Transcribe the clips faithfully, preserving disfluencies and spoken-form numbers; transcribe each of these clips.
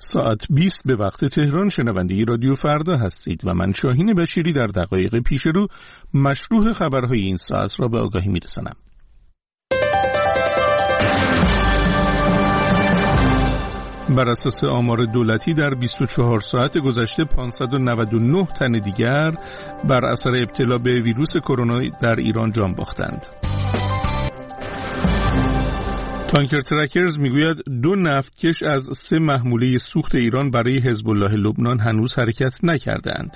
ساعت بیست به وقت تهران شنونده رادیو فردا هستید و من شاهین بشیری در دقایق پیش رو مشروح خبرهای این ساعت را به آگاهی میرسانم. بر اساس آمار دولتی در بیست و چهار ساعت گذشته پانصد و نود و نه تن دیگر بر اثر ابتلا به ویروس کرونا در ایران جان باختند. تانکر ترکرز میگوید دو نفتکش از سه محموله سوخت ایران برای حزب الله لبنان هنوز حرکت نکردند.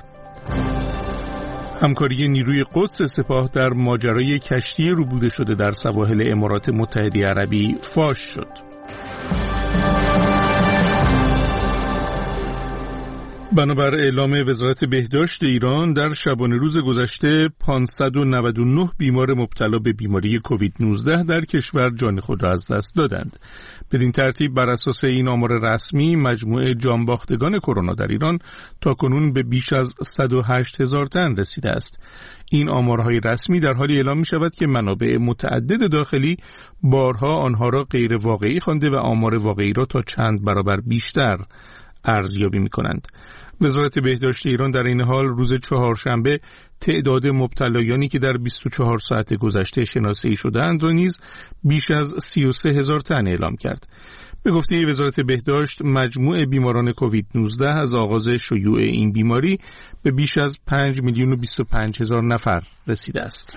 همکاری نیروی قدس سپاه در ماجرای کشتی ربوده شده در سواحل امارات متحده عربی فاش شد. بنابر اعلام وزارت بهداشت ایران در شبانه روز گذشته پانصد و نود و نه بیمار مبتلا به بیماری کووید نوزده در کشور جان خود را از دست دادند. بدین ترتیب بر اساس این آمار رسمی مجموع جانباختگان کرونا در ایران تاکنون به بیش از صد و هشت هزار تن رسیده است. این آمارهای رسمی در حالی اعلام می شود که منابع متعدد داخلی بارها آنها را غیر واقعی خوانده و آمار واقعی را تا چند برابر بیشتر ارزیابی می کنند. وزارت بهداشت ایران در این حال روز چهارشنبه تعداد مبتلایانی که در بیست و چهار ساعت گذشته شناسایی شدند را نیز بیش از سی و سه هزار تن اعلام کرد. به گفته وزارت بهداشت مجموع بیماران کووید نوزده از آغاز شیوع این بیماری به بیش از پنج میلیون و بیست و پنج هزار نفر رسیده است.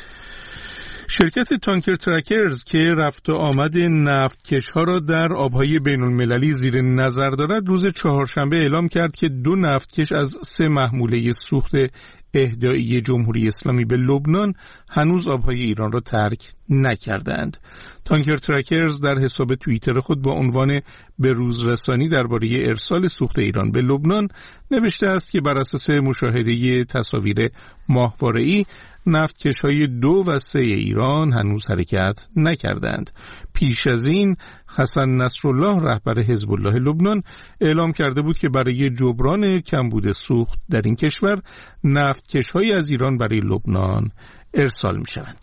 شرکت تانکر ترکرز که رفت و آمد نفتکش‌ها را در آبهای بین‌المللی زیر نظر دارد روز چهارشنبه اعلام کرد که دو نفتکش از سه محموله سوخت اهدایی جمهوری اسلامی به لبنان هنوز آبهای ایران را ترک نکردند. تانکر ترکرز در حساب توییتر خود با عنوان به روز رسانی درباره ارسال سوخت ایران به لبنان نوشته است که بر اساس مشاهده تصاویر ماهواره‌ای نفتکش‌های دو و سه ایران هنوز حرکت نکردند. پیش از این حسن نصرالله رهبر حزب الله لبنان اعلام کرده بود که برای جبران کمبود سوخت در این کشور نفتکش‌های از ایران برای لبنان ارسال می‌شوند.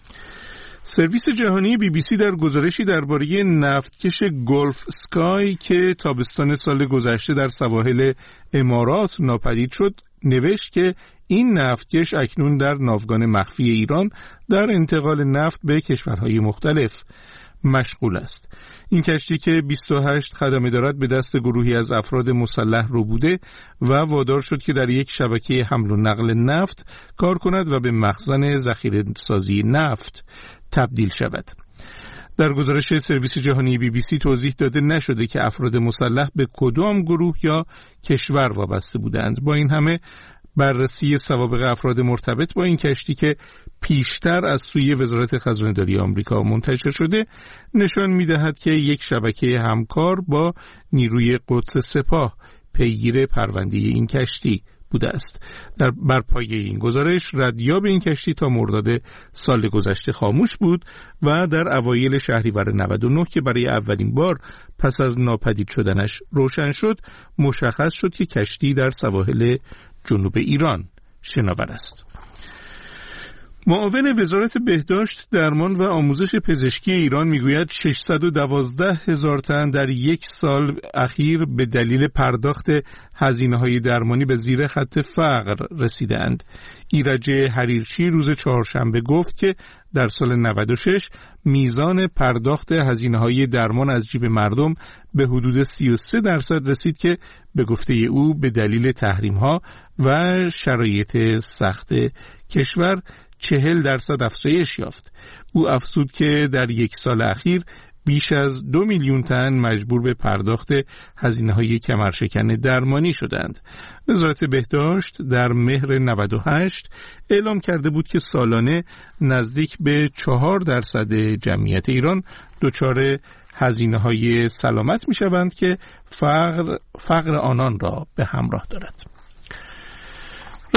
سرویس جهانی بی بی سی در گزارشی درباره نفتکش گلف اسکای که تابستان سال گذشته در سواحل امارات ناپدید شد نوشت که این نفتکش اکنون در ناوگان مخفی ایران در انتقال نفت به کشورهای مختلف مشغول است. این کشتی که بیست و هشت خدمه دارد به دست گروهی از افراد مسلح ربوده و وادار شد که در یک شبکه حمل و نقل نفت کار کند و به مخزن ذخیره سازی نفت تبدیل شود. در گزارش سرویس جهانی بی بی سی توضیح داده نشده که افراد مسلح به کدام گروه یا کشور وابسته بودند. با این همه بررسی سوابق افراد مرتبط با این کشتی که پیشتر از سوی وزارت خزانه‌داری آمریکا منتشر شده نشان می‌دهد که یک شبکه همکار با نیروی قدس سپاه پیگیر پرونده این کشتی بوده است. در برپای این گزارش ردیاب این کشتی تا مرداد سال گذشته خاموش بود و در اوایل شهریور نود و نه که برای اولین بار پس از ناپدید شدنش روشن شد مشخص شد که کشتی در سواحل جنوب ایران شناور است. معاون وزارت بهداشت، درمان و آموزش پزشکی ایران میگوید ششصد و دوازده هزار تن در یک سال اخیر به دلیل پرداخت هزینه‌های درمانی به زیر خط فقر رسیدند. ایرج حریرچی روز چهارشنبه گفت که در سال نود و شش میزان پرداخت هزینه‌های درمان از جیب مردم به حدود سی و سه درصد رسید که به گفته او به دلیل تحریم‌ها و شرایط سخت کشور چهل درصد افزایش یافت. او افزود که در یک سال اخیر بیش از دو میلیون تن مجبور به پرداخت هزینه‌های کمرشکن درمانی شدند. وزارت بهداشت در مهر نود و هشت اعلام کرده بود که سالانه نزدیک به چهار درصد جمعیت ایران دچار هزینه‌های سلامت می‌شوند که فقر فقر آنان را به همراه دارد.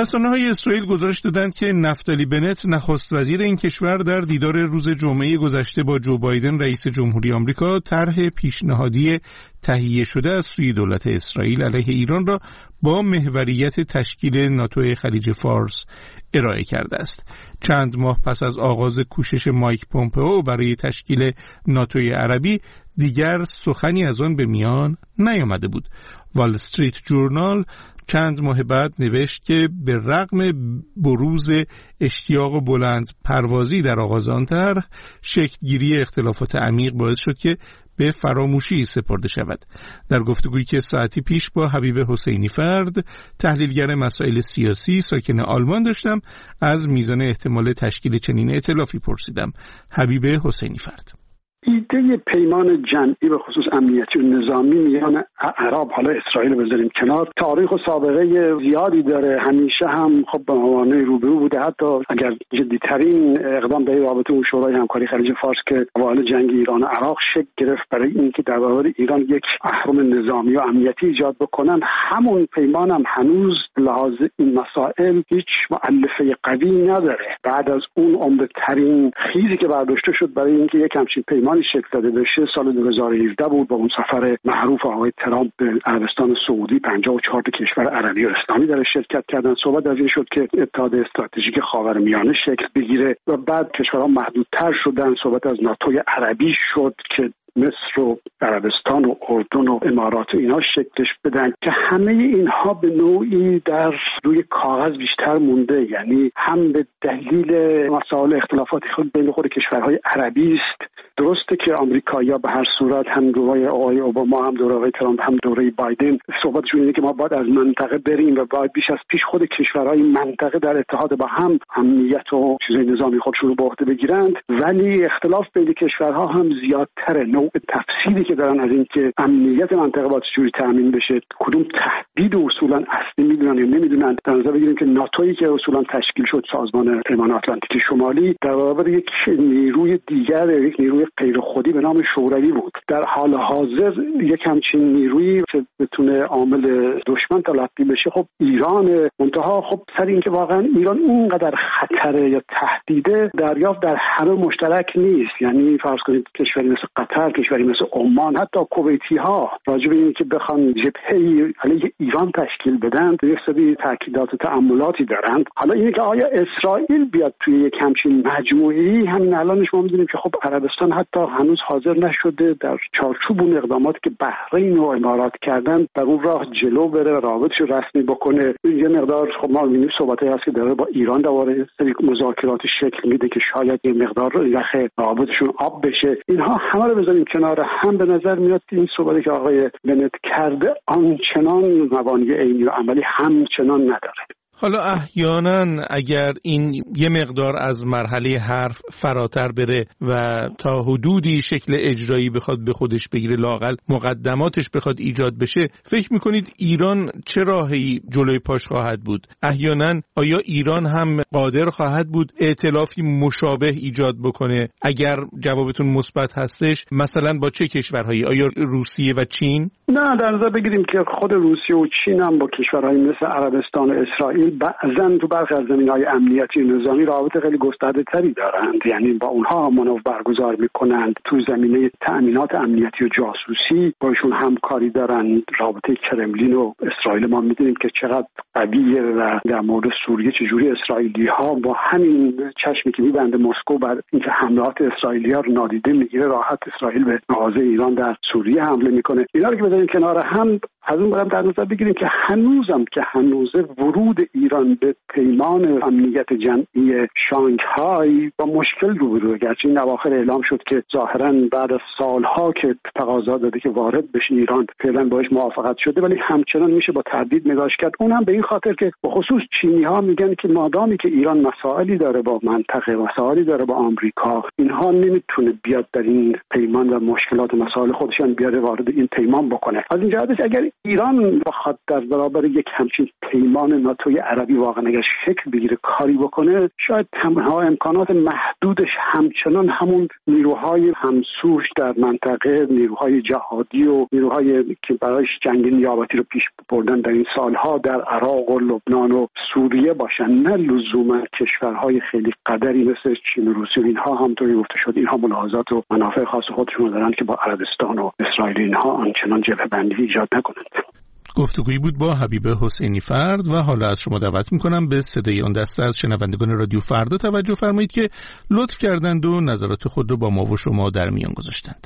رسانه‌های اسرائیل گزارش دادند که نفتالی بنت نخست وزیر این کشور در دیدار روز جمعه گذشته با جو بایدن رئیس جمهوری آمریکا طرح پیشنهادی تهیه شده از سوی دولت اسرائیل علیه ایران را با محوریت تشکیل ناتو خلیج فارس ارائه کرده است. چند ماه پس از آغاز کوشش مایک پومپئو برای تشکیل ناتوی عربی دیگر سخنی از آن به میان نیامده بود. وال استریت جورنال چند ماه بعد نوشت که به رغم بروز اشتیاق بلند پروازی در آغاز آن طرح، شکلگیری اختلافات عمیق باعث شد که به فراموشی سپرده شود. در گفتگویی که ساعتی پیش با حبیب حسینی فرد، تحلیلگر مسائل سیاسی ساکن آلمان داشتم، از میزان احتمال تشکیل چنین ائتلافی پرسیدم. حبیب حسینی فرد: ایده پیمان جمعی به خصوص امنیتی و نظامی میان عرب، حالا اسرائیل بذاریم کنار، تاریخ و سابقه زیادی داره. همیشه هم خب به موانع روبرو بوده. حتی اگر جدیترین اقدام به رابطه اون شورای همکاری خلیج فارس که اوایل جنگ ایران و عراق شکل گرفت برای اینکه در برابر ایران یک اهرم نظامی و امنیتی ایجاد بکنن، همون پیمان هم هنوز لحاظ این مسائل هیچ مؤلفه قوی نداره. بعد از اون عمده‌ترین خیزی که برداشته شد برای اینکه یک همچین پیمان شکل داده بشه سال دو هزار و هفده بود، با اون سفر معروف آقای ترامپ به عربستان سعودی. پنجاه و چهار کشور عربی و اسلامی در شرکت کردن. صحبت از این شد که اتحاد استراتژیک خاورمیانه شکل بگیره و بعد کشورها محدودتر شدن. صحبت از ناتوی عربی شد که مصر و عربستان و اردن و امارات و اینا شکلش بدن، که همه اینها به نوعی در روی کاغذ بیشتر مونده. یعنی هم به دلیل مسائل اختلافات خود بین خود کشورهای عربی است. درسته که آمریکایی‌ها به هر صورت هم دوره آقای اوباما هم دوره آقای ترامپ هم دوره بایدن صحبتشون اینه که ما باید از منطقه بریم و باید بیش از پیش خود کشورهای منطقه در اتحاد با هم امنیت و چیزای نظامی خودشون رو به عهده بگیرند. ولی اختلاف بین کشورها هم زیادتره. نوع تفسیری که دارن از اینکه امنیت منطقه باید چجوری تامین بشه، کدوم تهدید اصولا اصلی میدونن یا نمیدونن. در نظر بگیریم که ناتویی که اصولا تشکیل شد، سازمان پیمان آتلانتیک شمالی، در برابر یک نیروی دیگر، یک نیروی غیر خودی به نام شوروی بود. در حال حاضر یک همچین نیرویی که بتونه عامل دشمن تلقی بشه، خب ایران. منتها خب سر اینکه واقعا ایران اونقدر خطره یا تهدیده دریافت در همه مشترک نیست. یعنی فرض کنید کشوری مثل قطر، کشوری مثل عمان، حتی کویتی ها راجع به اینکه بخوان جبهه‌ای علیه ایران تشکیل بدن، یک سری تاکیدات و تأملاتی دارند. حالا اینه که آیا اسرائیل بیاد توی یک همچین مجموعه‌ای، همین الانش ما می‌دونیم که خب عربستان حتی هنوز حاضر نشده در چارچوب اون اقداماتی که بحرین و امارات کردن در اون راه جلو بره، رابطش رو رسمی بکنه. یه مقدار خب ما می‌بینیم صحبتایی هست که داره با ایران درباره سری مذاکرات شکل میده که شاید یه مقدار یخ رابطشون آب بشه. اینها همه رو بذاریم کنار هم، به نظر میاد که این صحبتی که آقای بنت کرده آنچنان مبانی عینی و عملی همچنان نداره. حالا احیانا اگر این یه مقدار از مرحله حرف فراتر بره و تا حدودی شکل اجرایی بخواد به خودش بگیره، لااقل مقدماتش بخواد ایجاد بشه، فکر میکنید ایران چه راهی جلوی پاش خواهد بود؟ احیانا آیا ایران هم قادر خواهد بود ائتلافی مشابه ایجاد بکنه؟ اگر جوابتون مثبت هستش، مثلا با چه کشورهایی؟ آیا روسیه و چین؟ نه، در نظر بگیریم که خود روسیه و چین هم با کشورهای مثل عربستان و اسرائیل بعضن تو برخی از زمینه‌های امنیتی و نظامی رابطه خیلی گسترده تری دارند. یعنی با اونها مانور برگزار میکنند. تو زمینه تأمینات امنیتی و جاسوسی باشون همکاری دارند. رابطه کرملین و اسرائیل ما میدونیم که چقدر قویه و در مورد سوریه چجوری اسرائیلی ها با همین چشمی که میبنده مسکو بر اینکه حملات اسرائیلی ها رو نادیده میگیره، راحت اسرائیل به مغازه ایران در سوریه حمله میکنه. اینا رو که بذاریم کنار هم، از اون برم در نظر بگیریم که هنوزم که هنوزه ورود ایران به پیمان امنیت جمعی شانگهای با مشکل روبروه. گرچه این اواخر اعلام شد که ظاهرا بعد از سالها که تقاضا داده که وارد بشه ایران فعلا باهاش موافقت شده، ولی همچنان میشه با تردید نگاهش کرد. اونم به این خاطر که به خصوص چینی ها میگن که مادامی که ایران مسائلی داره با منطقه، مسائلی داره با آمریکا، اینها نمیتونه بیاد در این پیمان و مشکلات مسائل خودشان بیاره وارد این پیمان بکنه. از این جهت اگر ایران بخواد در برابر یک همچین پیمان ناتوی عربی واقعا اگر شکل بگیره کاری بکنه، شاید تنها امکانات محدودش همچنان همون نیروهای همسوش در منطقه، نیروهای جهادی و نیروهای که برایش جنگ نیابتی رو پیش بردن در این سالها در عراق و لبنان و سوریه باشن، نه لزوما کشورهای خیلی قدری مثل چین و روسیه. اینها همونطوری گفته شد اینها ملاحظات و منافع خاص خودشون دارن که با عربستان و اسرائیل اینها آنچنان جبهه بندی ایجاد نکنند. گفتگویی بود با حبیب حسینی فرد و حالا از شما دعوت میکنم به صدای آن دسته از شنوندگان رادیو فردا توجه فرمایید که لطف کردند و نظرات خود رو با ما و شما در میان گذاشتند.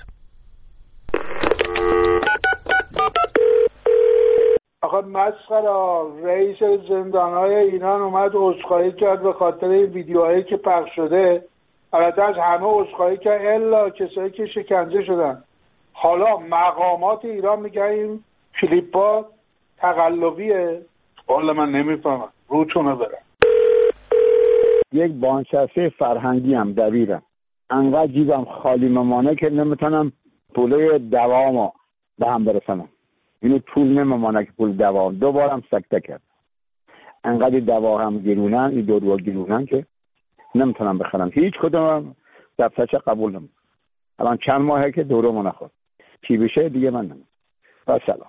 آقا مسخره، رئیس زندانهای ایران اومد عذرخواهی کرد به خاطر این ویدیوهایی که پخش شده. البته از همه عذرخواهی کرد الا کسایی که شکنجه شدن. حالا مقامات ایران میگن این کلیپ‌ها تقلبیه. والا من نمیفهمم، روتونه برم. یک بانشسته فرهنگی هم دبیرم، انقدر جیبم خالی ممانه که نمیتونم پوله دوامو به هم برسنم. اینو پول نممانه که پول دوام دوبارم سکته کرد. انقدر دوا هم گیرونن، این دو دوا گیرونن که نمیتونم بخرم. هیچ کدوم دفترچه قبول نمیم. الان چند ماهه که دورو نخورد. چی بشه دیگه من نمیم. با سلام.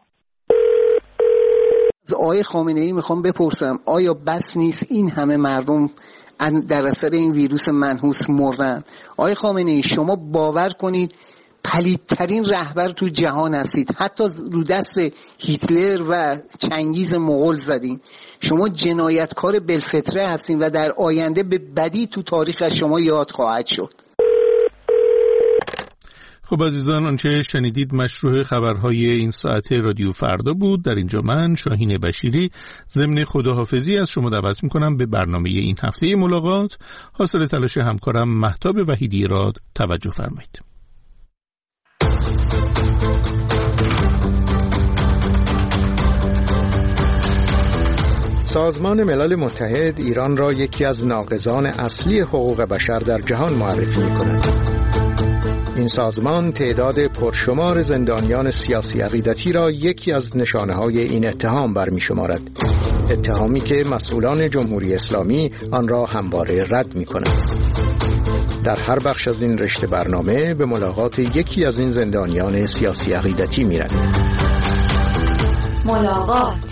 از آقای خامنه‌ای میخوام بپرسم آیا بس نیست این همه مردم در اثر این ویروس منحوس مردن؟ آقای خامنه‌ای شما باور کنید پلیدترین رهبر تو جهان هستید، حتی رو دست هیتلر و چنگیز مغول زدین. شما جنایتکار بالفطره هستین و در آینده به بدی تو تاریخ از شما یاد خواهد شد. خب عزیزان، آنچه شنیدید مشروع خبرهای این ساعت رادیو فردا بود. در اینجا من شاهین بشیری ضمن خداحافظی از شما دعوت میکنم به برنامه این هفته ملاقات حاصل تلاش همکارم مهتاب وحیدی را توجه فرمایید. سازمان ملل متحد ایران را یکی از ناقضان اصلی حقوق بشر در جهان معرفی می‌کند. این سازمان تعداد پرشمار زندانیان سیاسی عقیدتی را یکی از نشانه‌های این اتهام برمی‌شمارد. اتهامی که مسئولان جمهوری اسلامی آن را همواره رد می‌کنند. در هر بخش از این رشته برنامه به ملاقات یکی از این زندانیان سیاسی عقیدتی می‌رویم. ملاقات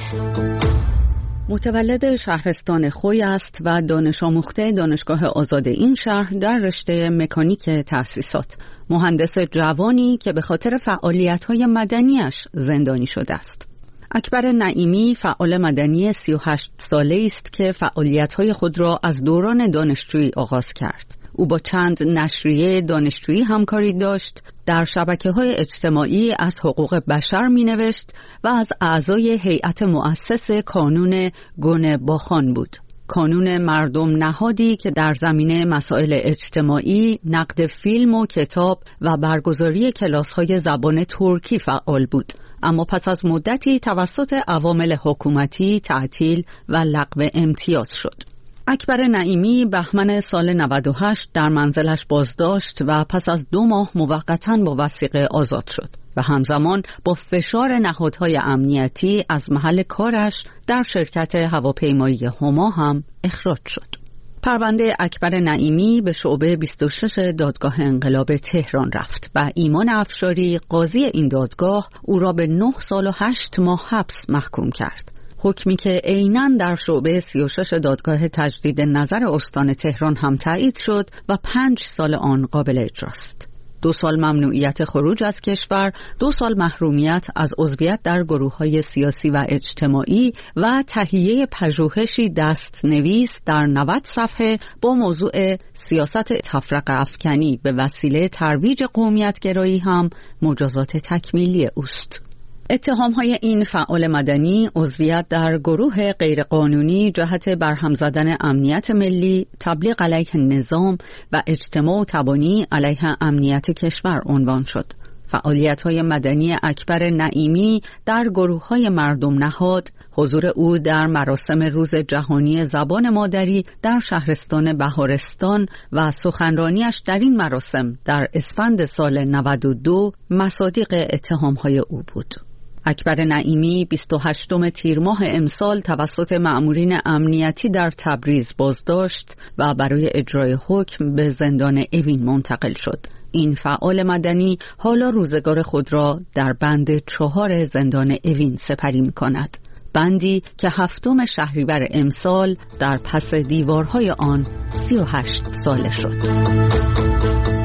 متولد شهرستان خوی است و دانش آموخته دانشگاه آزاد این شهر در رشته مکانیک تأسیسات. مهندس جوانی که به خاطر فعالیت‌های مدنیش زندانی شده است. اکبر نعیمی فعال مدنی سی و هشت ساله است که فعالیت‌های خود را از دوران دانشجویی آغاز کرد. او با چند نشریه دانشجویی همکاری داشت، در شبکه‌های اجتماعی از حقوق بشر می‌نوشت و از اعضای هیئت مؤسس کانون گونه باخان بود. کانون مردم نهادی که در زمینه مسائل اجتماعی، نقد فیلم و کتاب و برگزاری کلاس‌های زبان ترکی فعال بود، اما پس از مدتی توسط عوامل حکومتی تعطیل و لغو امتیاز شد. اکبر نعیمی بهمن سال نود و هشت در منزلش بازداشت و پس از دو ماه موقتاً با وثیقه آزاد شد و همزمان با فشار نهادهای امنیتی از محل کارش در شرکت هواپیمایی هما هم اخراج شد. پرونده اکبر نعیمی به شعبه بیست و شش دادگاه انقلاب تهران رفت و ایمان افشاری قاضی این دادگاه او را به نه سال و هشت ماه حبس محکوم کرد. حکمی که عیناً در شعبه سی و شش دادگاه تجدید نظر استان تهران هم تایید شد و پنج سال آن قابل اجراست. دو سال ممنوعیت خروج از کشور، دو سال محرومیت از عضویت در گروه‌های سیاسی و اجتماعی و تهیه پژوهشی دست‌نویس در نود صفحه با موضوع سیاست تفرقه افکنی به وسیله ترویج قومیت‌گرایی هم مجازات تکمیلی اوست. اتهام‌های این فعال مدنی عضویت در گروه غیرقانونی جهت برهم زدن امنیت ملی، تبلیغ علیه نظام و اجتماع و تبانی علیه امنیت کشور عنوان شد. فعالیت‌های مدنی اکبر نعیمی در گروه‌های مردم نهاد، حضور او در مراسم روز جهانی زبان مادری در شهرستان بهارستان و سخنرانیش در این مراسم در اسفند سال نود و دو مصادیق اتهام‌های او بود. اکبر نعیمی بیست و هشتم تیر ماه امسال توسط مأمورین امنیتی در تبریز بازداشت و برای اجرای حکم به زندان اوین منتقل شد. این فعال مدنی حالا روزگار خود را در بند چهار زندان اوین سپری می کند. بندی که هفتم شهریور امسال در پس دیوارهای آن سی و هشت ساله شد.